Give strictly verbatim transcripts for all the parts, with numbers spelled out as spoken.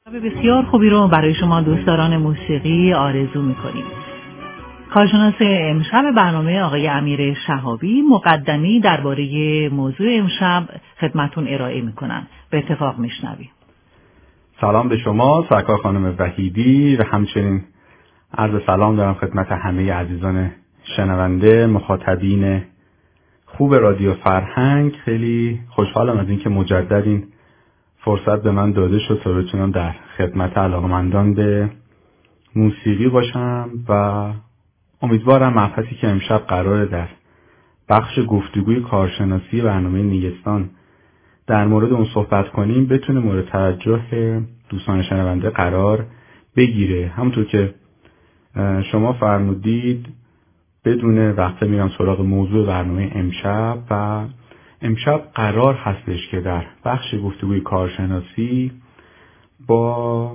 بسیار خوبی رو برای شما دوستداران موسیقی آرزو می‌کنیم. کارشناس امشب برنامه آقای امیر شهابی مقدمی درباره موضوع امشب خدمتون ارائه می‌کنن. به اتفاق میشنویم. سلام به شما سرکار خانم وحیدی و همچنین عرض سلام دارم خدمت همه عزیزان شنونده مخاطبین خوب رادیو فرهنگ. خیلی خوشحالم از اینکه مجدد این فرصت به من داده شد تا بتونم در خدمت علاقمندان به موسیقی باشم و امیدوارم مبحثی که امشب قراره در بخش گفتگوی کارشناسی برنامه نیستان در مورد اون صحبت کنیم بتونه مورد توجه دوستان شنونده قرار بگیره. همونطور که شما فرمودید بدون وقت میرم سراغ موضوع برنامه امشب و امشب قرار هستش که در بخش گفتگوی کارشناسی با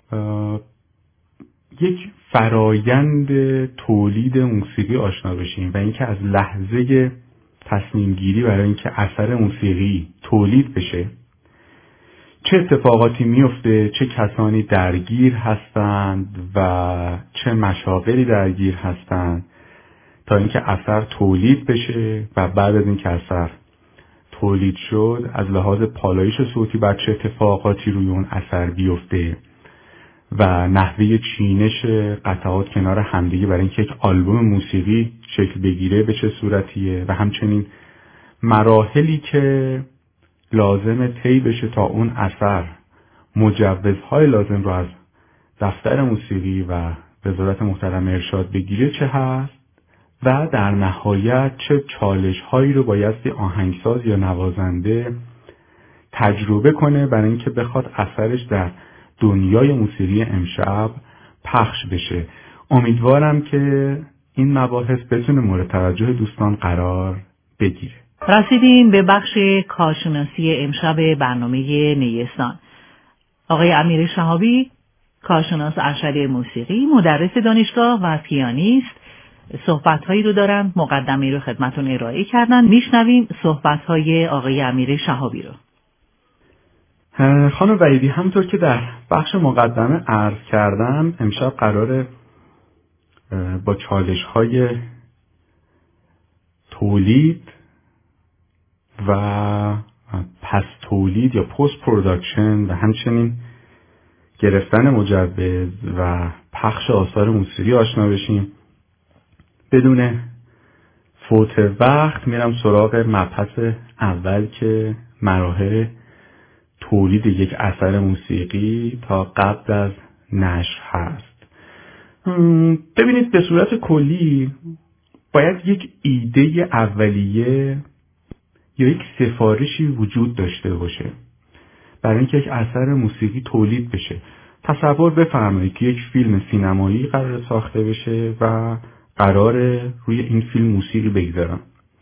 یک فرایند تولید موسیقی آشنا بشیم و اینکه از لحظه تصمیم گیری برای اینکه اثر موسیقی تولید بشه چه اتفاقاتی میفته، چه کسانی درگیر هستند و چه مشاغلی درگیر هستند تا اینکه اثر تولید بشه و بعد از اینکه اثر تولید شد از لحاظ پالایش صوتی بعد چه اتفاقاتی روی اون اثر بیفته و نحوه چینش قطعات کنار همدیگه برای اینکه یک آلبوم موسیقی شکل بگیره به چه صورتیه و همچنین مراحلی که لازم طی بشه تا اون اثر مجوزهای لازم رو از دفتر موسیقی و وزارت محترم ارشاد بگیره چه هست و در نهایت چه چالش هایی رو بایستی آهنگساز یا نوازنده تجربه کنه برای اینکه بخواد اثرش در دنیای موسیقی امشب پخش بشه. امیدوارم که این مباحث بتونه مورد توجه دوستان قرار بگیره. رسیدیم به بخش کارشناسی امشب برنامه نیستان. آقای امیر شهابی کارشناس ارشد موسیقی، مدرس دانشگاه و پیانیست صحبت‌هایی رو دارن، مقدمه رو خدمتون ارائه کردن. میشنویم صحبت‌های آقای امیر شهابی رو. خانم وحیدی همونطور که در بخش مقدمه عرض کردم امشب قراره با چالش‌های تولید و پس تولید یا پست پروداکشن و همچنین گرفتن مجوز و پخش آثار موسیقی آشنا بشیم. بدون فوت وقت میرم سراغ مبحث اول که مراحل تولید یک اثر موسیقی تا قبل از نشر هست. ببینید به صورت کلی باید یک ایده اولیه یا یک سفارشی وجود داشته باشه برای اینکه یک اثر موسیقی تولید بشه. تصور بفرمایید که یک فیلم سینمایی قرار ساخته بشه و قرار روی این فیلم موسیقی بگذارن.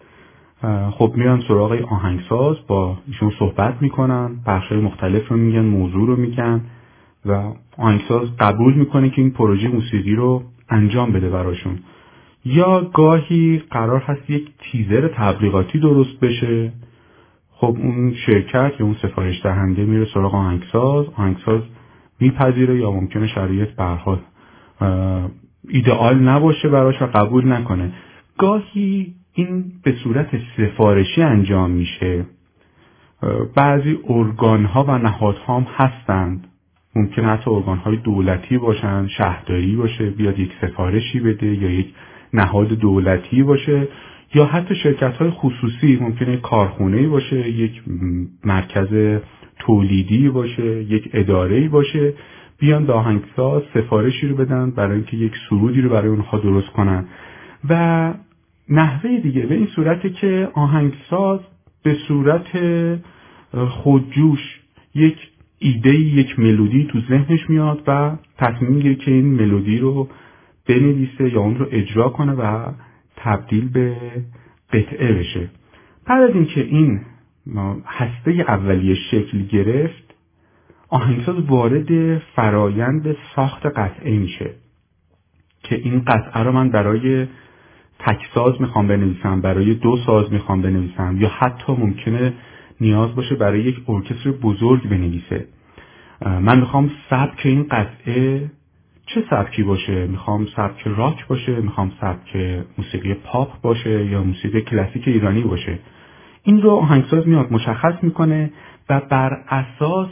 خب میرن سراغ آهنگساز، با ایشون صحبت میکنن، بخشای مختلف رو میگن، موضوع رو میگن و آهنگساز قبول میکنه که این پروژه موسیقی رو انجام بده براشون. یا گاهی قرار هست یک تیزر تبلیغاتی درست بشه. خب اون شرکت یا اون سفارش دهنده میره سراغ آهنگساز، آهنگساز میپذیره یا ممکنه شرایط به هر حال ایدئال نباشه براش و قبول نکنه. گاهی این به صورت سفارشی انجام میشه. بعضی ارگان‌ها و نهادها هم هستند، ممکن حتی ارگان‌های دولتی باشن، شهرداری باشه بیاد یک سفارشی بده یا یک نهاد دولتی باشه یا حتی شرکت‌های خصوصی، ممکنه کارخونه‌ای باشه، یک مرکز تولیدی باشه، یک اداره‌ای باشه، بیان به آهنگساز سفارشی رو بدن برای اینکه یک سرودی رو برای اونها درست کنن. و نحوه دیگه به این صورته که آهنگساز به صورت خودجوش یک ایده، یک ملودی تو ذهنش میاد و تصمیم میگیره که این ملودی رو بنویسه یا اون رو اجرا کنه و تبدیل به قطعه بشه. بعد از اینکه این هسته اولیه شکل گرفت، آهنگساز وارد فرایند ساخت قطعه میشه که این قطعه رو من برای تک ساز میخوام بنویسم، برای دو ساز میخوام بنویسم یا حتی ممکنه نیاز باشه برای یک ارکستر بزرگ بنویسه. من میخوام سبک این قطعه چه سبکی باشه، میخوام سبک راک باشه، میخوام سبک موسیقی پاپ باشه یا موسیقی کلاسیک ایرانی باشه. این رو آهنگساز میاد مشخص میکنه و بر اساس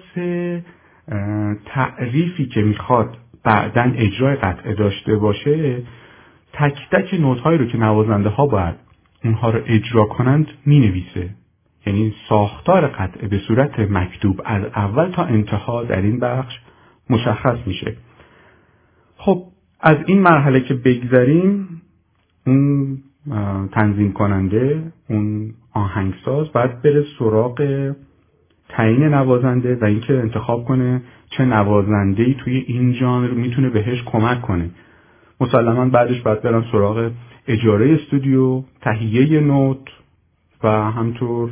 تعریفی که میخواد بعداً اجرای قطعه داشته باشه تک تک نوت‌هایی رو که نوازنده ها باید اونها رو اجرا کنند مینویسه. یعنی ساختار قطعه به صورت مکتوب از اول تا انتها در این بخش مشخص میشه. خب از این مرحله که بگذریم، اون تنظیم کننده، اون آهنگساز باید بره سراغ تعیین نوازنده و اینکه انتخاب کنه چه نوازنده‌ای توی این ژانر میتونه بهش کمک کنه. مسلماً بعدش باید برن سراغ اجاره استودیو، تهیه نوت و همطور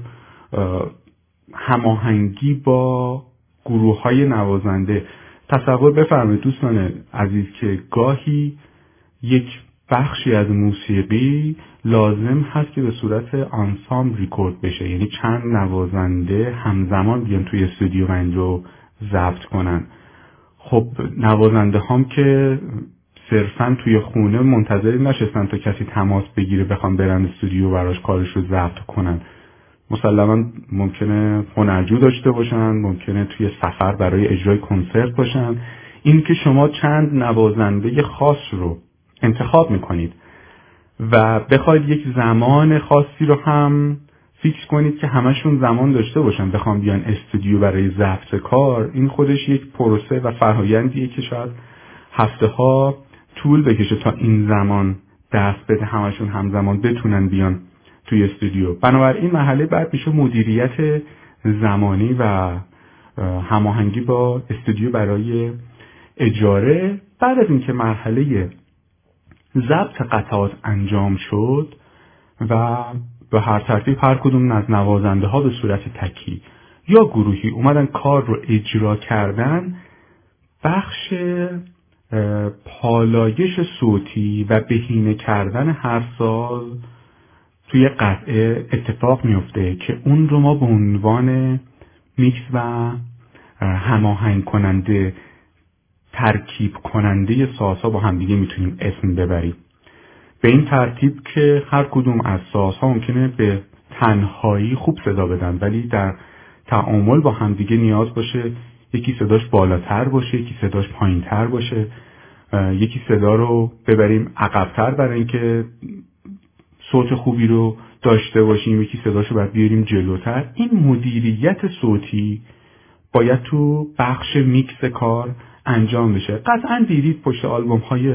هماهنگی با گروه‌های نوازنده. تصور بفرمایید دوستان عزیز که گاهی یک بخشی از موسیقی لازم هست که به صورت آنسامبل ریکورد بشه، یعنی چند نوازنده همزمان بیان توی استودیو و این رو ضبط کنن. خب نوازنده هم که صرفاً توی خونه منتظری نشستن تا کسی تماس بگیره بخوام برن استودیو براش کارش رو ضبط کنن. مسلماً ممکنه هنرجو داشته باشن، ممکنه توی سفر برای اجرای کنسرت باشن. این که شما چند نوازنده خاص رو انتخاب میکنید و بخواید یک زمان خاصی رو هم فیکس کنید که همشون زمان داشته باشن بخوام بیان استودیو برای ضبط کار، این خودش یک پروسه و فرآیندیه که شاید هفته ها طول بکشه تا این زمان دست بده همشون همزمان بتونن بیان توی استودیو. بنابراین مرحله بعد میشه مدیریت زمانی و هماهنگی با استودیو برای اجاره. بعد از اینکه مرحله ضبط قطعات انجام شد و به هر ترتیب هر کدوم از نوازنده ها به صورت تکی یا گروهی اومدن کار رو اجرا کردن، بخش پالایش صوتی و بهینه کردن هر ساز توی قطعه اتفاق میفته که اون رو ما به عنوان میکس و هماهنگ کننده، ترکیب کننده سازها با همدیگه میتونیم اسم ببریم. به این ترتیب که هر کدوم از سازها ممکنه به تنهایی خوب صدا بدن ولی در تعامل با همدیگه نیاز باشه یکی صداش بالاتر باشه، یکی صداش پایینتر باشه، یکی صدا رو ببریم عقب‌تر برای اینکه صوت خوبی رو داشته باشیم، یکی صداشو باید بیاریم جلوتر. این مدیریت صوتی باید تو بخش میکس کار انجام بشه. قطعاً دیدید پشت آلبوم های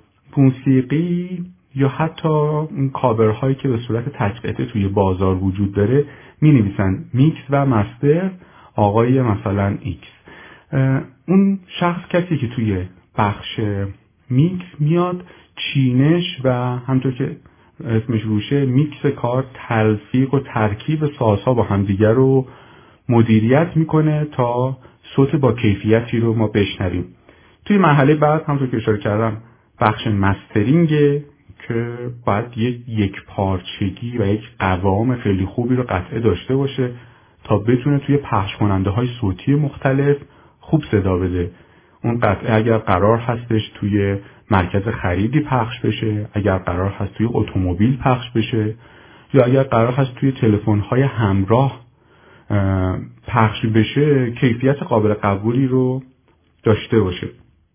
موسیقی یا حتی اون کاورهایی که به صورت تجقیه توی بازار وجود داره می نویسن میکس و مستر آقای مثلا ایکس. اون شخص کسی که توی بخش میکس میاد چینش و همطور که اسمش روشه میکس کار، تلفیق و ترکیب سازها با همدیگر رو مدیریت میکنه تا صوت با کیفیتی رو ما بشنویم. توی مرحله بعد همونطور که اشاره کردم بخش مسترینگه که باید یک یک پارچگی و یک قوام خیلی خوبی رو قطعه داشته باشه تا بتونه توی پخش کننده های صوتی مختلف خوب صدا بده. اون قطعه اگر قرار هستش توی مرکز خریدی پخش بشه، اگر قرار هست توی اتومبیل پخش بشه یا اگر قرار هست توی تلفن‌های همراه پخش بشه، کیفیت قابل قبولی رو داشته باشه.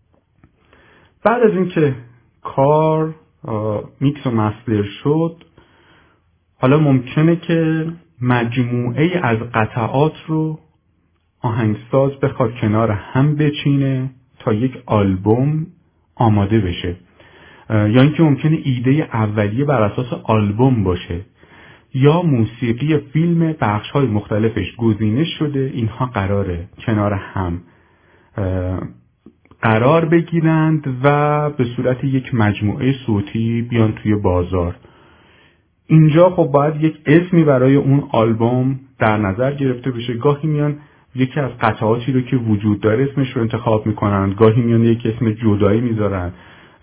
بعد از اینکه کار میکس و مستر شد، حالا ممکنه که مجموعه از قطعات رو آهنگساز بخواد کنار هم بچینه تا یک آلبوم آماده بشه، یا اینکه ممکنه ایده اولیه بر اساس آلبوم باشه یا موسیقی فیلم بخش‌های مختلفش گزینش شده، اینها قراره کنار هم قرار بگیرند و به صورت یک مجموعه صوتی بیان توی بازار. اینجا خب باید یک اسمی برای اون آلبوم در نظر گرفته بشه. گاهی میان یکی از قطعاتی رو که وجود داره اسمش رو انتخاب میکنن، گاهی میان یک اسم جدایی میذارن.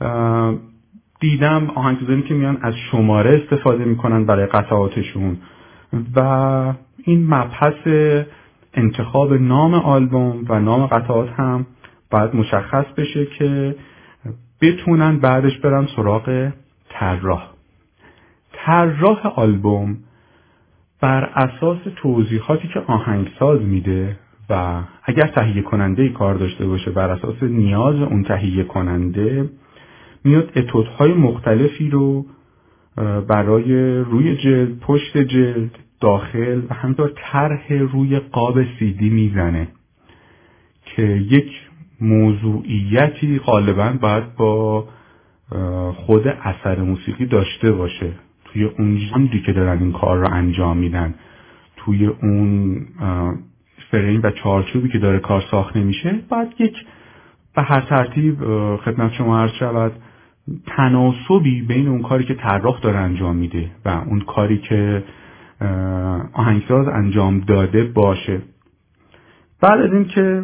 دیدم آهنگسازانی که میان از شماره استفاده میکنن برای قطعاتشون و این مبحث انتخاب نام آلبوم و نام قطعات هم باید مشخص بشه که بتونن بعدش برن سراغ طراح. طراح آلبوم بر اساس توضیحاتی که آهنگساز میده و اگر تهیه کننده کار داشته باشه بر اساس نیاز اون تهیه کننده میاد اتودهای مختلفی رو برای روی جلد، پشت جلد، داخل و همینطور طرح روی قاب سی دی میزنه که یک موضوعیتی غالباً باید با خود اثر موسیقی داشته باشه، توی اون ژانری که دارن این کار رو انجام میدن، توی اون فریم و چارچوبی که داره کار ساخته میشه، باید یک به هر ترتیب خدمت شما عرض شود تناسبی بین اون کاری که طراح داره انجام میده و اون کاری که آهنگساز انجام داده باشه. بعد از این که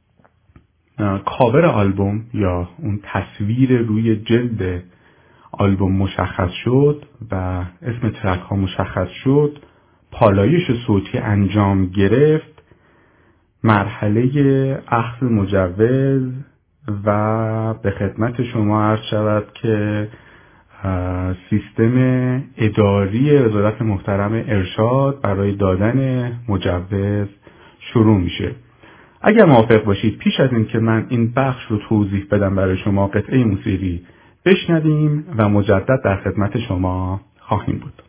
کاور آلبوم یا اون تصویر روی جلد آلبوم مشخص شد و اسم ترک ها مشخص شد، پالایش صوتی انجام گرفت، مرحله اخذ مجوز و به خدمت شما عرض شود که سیستم اداری وزارت محترم ارشاد برای دادن مجوز شروع میشه. اگر موافق باشید پیش از این که من این بخش رو توضیح بدم برای شما قطعه موسیقی بشنویم و مجدد در خدمت شما خواهیم بود.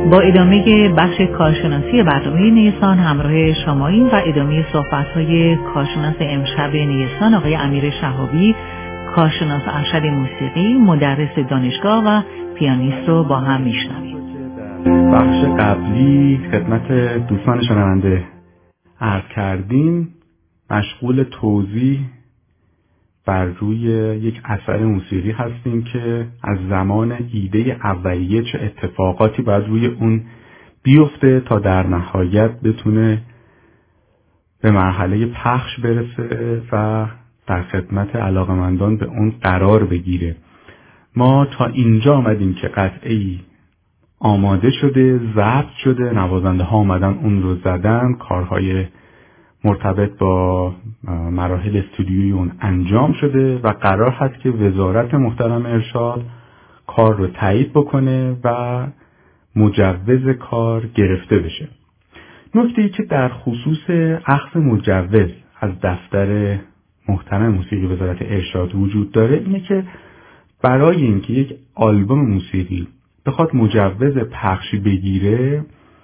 با ادامه بخش کارشناسی برنامه نیسان همراه شماییم و ادامه صحبت‌های کارشناس امشب نیسان آقای امیر شهابی، کارشناس ارشد موسیقی، مدرس دانشگاه و پیانیست رو با هم میشنویم. بخش قبلی خدمت دوستان شنونده عرض کردیم مشغول توضیح بر روی یک اثر موسیقی هستیم که از زمان ایده اولیه چه اتفاقاتی باید روی اون بیفته تا در نهایت بتونه به مرحله پخش برسه و در خدمت علاقمندان به اون قرار بگیره. ما تا اینجا آمدیم که قطعه‌ای آماده شده، ضبط شده، نوازنده ها آمدن اون رو زدن، کارهای مرتبط با مراحل استودیویی اون انجام شده و قرار هست که وزارت محترم ارشاد کار رو تایید بکنه و مجوز کار گرفته بشه. نکته‌ای که در خصوص اخذ مجوز از دفتر محترم موسیقی وزارت ارشاد وجود داره اینه که برای اینکه یک آلبوم موسیقی بخواد مجوز پخش بگیره،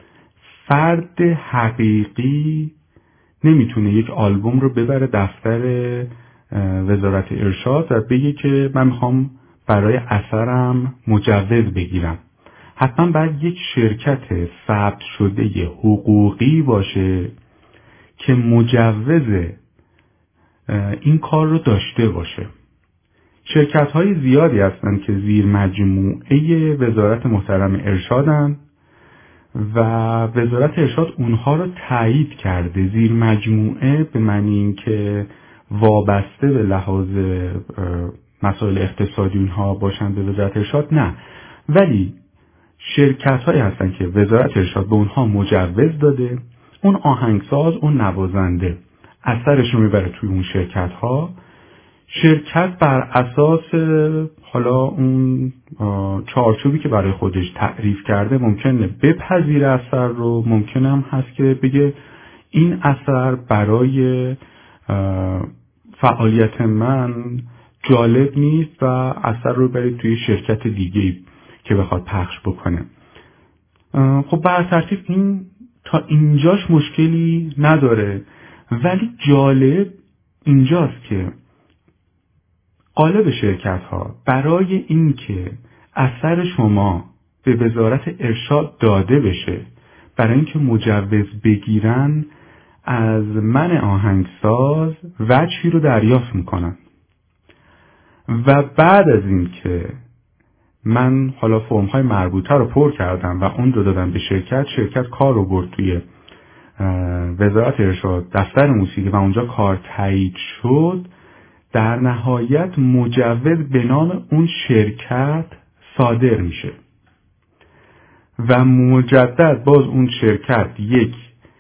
فرد حقیقی نمیتونه یک آلبوم رو ببره دفتر وزارت ارشاد و بگه که من میخوام برای اثرم مجوز بگیرم. حتما باید یک شرکت ثبت شده حقوقی باشه که مجوز این کار رو داشته باشه. شرکت های زیادی هستن که زیر مجموعه وزارت محترم ارشادن و وزارت ارشاد اونها رو تایید کرده. زیر مجموعه به معنی این که وابسته به لحاظ مسائل اقتصادی اونها باشن به وزارت ارشاد نه، ولی شرکت هایی هستن که وزارت ارشاد به اونها مجوز داده، اون آهنگساز، اون نوازنده اثرش رو میبره توی اون شرکت ها. شرکت بر اساس حالا اون چارچوبی که برای خودش تعریف کرده ممکنه بپذیره اثر رو، ممکنه هم هست که بگه این اثر برای فعالیت من جالب نیست و اثر رو برای توی شرکت دیگه که بخواد پخش بکنه. خب بر ترتیب این تا اینجاش مشکلی نداره، ولی جالب اینجاست که قالب شرکت ها برای اینکه اثر شما به وزارت ارشاد داده بشه، برای اینکه مجوز بگیرن، از من آهنگساز وجهی رو دریافت میکنن و بعد از اینکه من حالا فرم های مربوطه رو پر کردم و اون رو دادم به شرکت، شرکت کار رو برد توی وزارت ارشاد دفتر موسیقی و اونجا کار تایید شد، در نهایت مجوز به نام اون شرکت صادر میشه و مجدد باز اون شرکت یک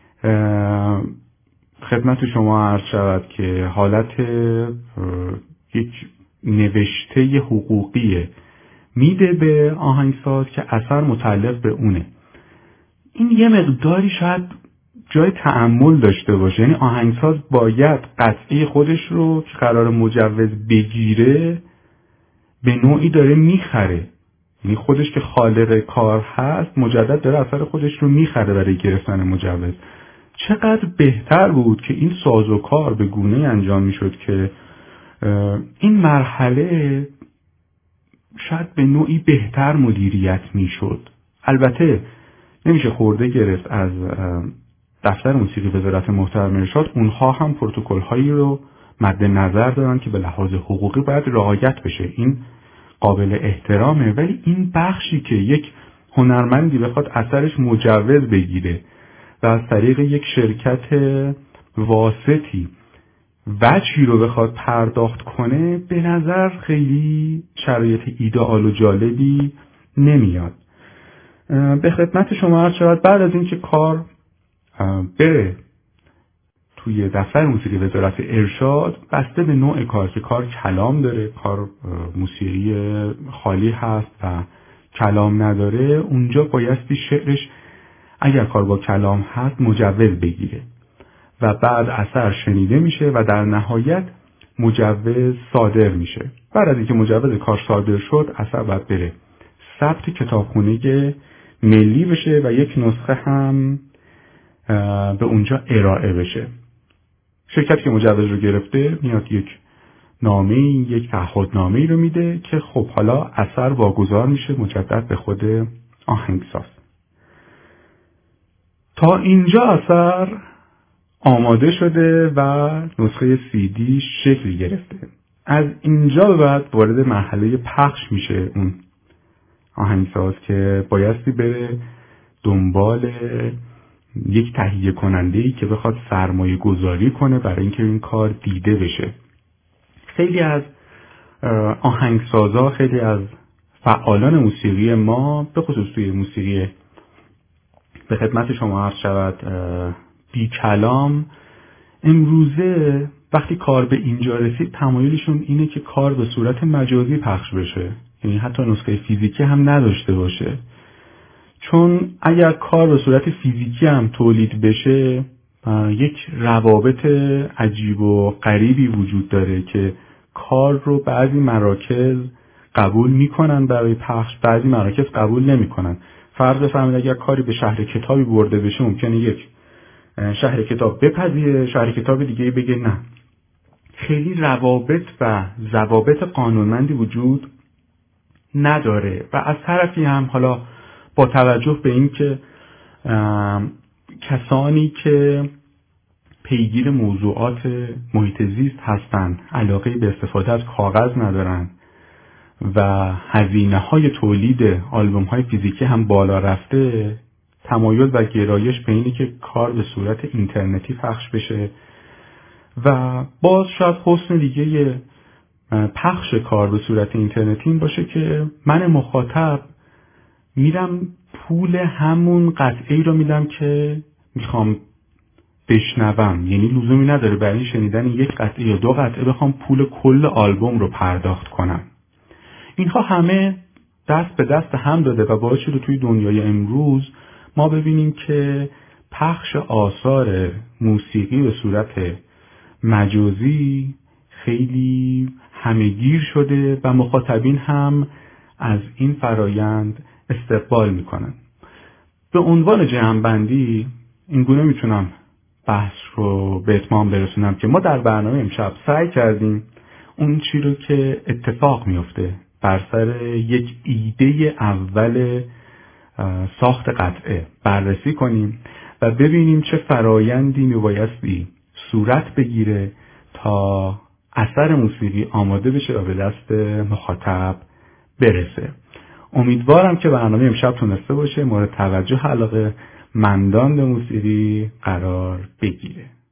خدمت شما عرض شود که حالت یک نوشته حقوقی میده به آهنگساز که اثر متعلق به اونه. این یه مقداری شاید جای تأمل داشته باشه، یعنی آهنگساز باید قطعه خودش رو که قرار مجوز بگیره به نوعی داره میخره، یعنی خودش که خالق کار هست مجدد داره اثر خودش رو میخره برای گرفتن مجوز. چقدر بهتر بود که این سازوکار به گونه انجام میشد که این مرحله شاید به نوعی بهتر مدیریت میشد. البته نمیشه خورده گرفت از دفتر موسیقی وزارت محترم ارشاد، اونها هم پروتکل هایی رو مد نظر دارن که به لحاظ حقوقی باید رعایت بشه، این قابل احترامه، ولی این بخشی که یک هنرمندی بخواد اثرش مجوز بگیره و از طریق یک شرکت واسطی وجهی رو بخواد پرداخت کنه، به نظر خیلی شرایط ایدئال و جالبی نمیاد. به خدمت شما عرض شود بعد از اینکه کار بره توی دفتر موسیقی وزارت ارشاد، بسته به نوع کار که کار کلام داره، کار موسیقی خالی هست و کلام نداره، اونجا بایستی شعرش اگر کار با کلام هست مجوز بگیره و بعد اثر شنیده میشه و در نهایت مجوز صادر میشه. بعد از اینکه مجوز کار صادر شد، اثر باید بره ثبت کتابخونه ملی بشه و یک نسخه هم به اونجا ارائه بشه. شرکتی که مجوز رو گرفته میاد یک نامه یک تعهدنامه‌ای رو میده که خب حالا اثر واگذار میشه مجدد به خود آهنگساز. تا اینجا اثر آماده شده و نسخه سی دی شکل گرفته. از اینجا به بعد وارد مرحله پخش میشه اون آهنگساز که بایستی بره دنبال یک تهیه کننده‌ای که بخواد سرمایه گذاری کنه برای اینکه این کار دیده بشه. خیلی از آهنگسازا، خیلی از فعالان موسیقی ما، به خصوص توی موسیقی به خدمت شما عرض شود بی کلام، امروزه وقتی کار به اینجا رسید تمایلشون اینه که کار به صورت مجازی پخش بشه، یعنی حتی نسخه فیزیکی هم نداشته باشه. چون اگر کار به صورت فیزیکی هم تولید بشه یک روابط عجیب و غریبی وجود داره که کار رو بعضی مراکز قبول میکنن برای پخش، بعضی مراکز قبول نمیکنن. فرض بفرمایید اگر کاری به شهر کتابی برده بشه ممکنه یک شهر کتاب بپذیره، شهر کتاب دیگه بگه نه. خیلی روابط و ضوابط قانونمندی وجود نداره و از طرفی هم حالا با توجه به این که کسانی که پیگیر موضوعات محیط زیست هستن علاقه به استفاده از کاغذ ندارن و هزینه های تولید آلبوم های فیزیکی هم بالا رفته، تمایل و گرایش به اینه که کار به صورت اینترنتی پخش بشه و باز شاید حسن دیگه پخش کار به صورت اینترنتی این باشه که من مخاطب میرم پول همون قطعه‌ای رو میدم که میخوام بشنوم، یعنی لزومی نداره برای شنیدن یک قطعه یا دو قطعه بخوام پول کل آلبوم رو پرداخت کنم. اینها همه دست به دست هم داده و باعث شده توی دنیای امروز ما ببینیم که پخش آثار موسیقی به صورت مجازی خیلی همه‌گیر شده و مخاطبین هم از این فرایند استقبال میکنن. به عنوان جمع‌بندی اینگونه میتونم بحث رو به اتمام برسونم که ما در برنامه امشب سعی کردیم اون چی رو که اتفاق میفته بر سر یک ایده اول ساخت قطعه بررسی کنیم و ببینیم چه فرایندی میبایستی صورت بگیره تا اثر موسیقی آماده بشه و به دست مخاطب برسه. امیدوارم که برنامه امشب تونسته باشه مورد توجه علاقه مندان به موسیقی قرار بگیره.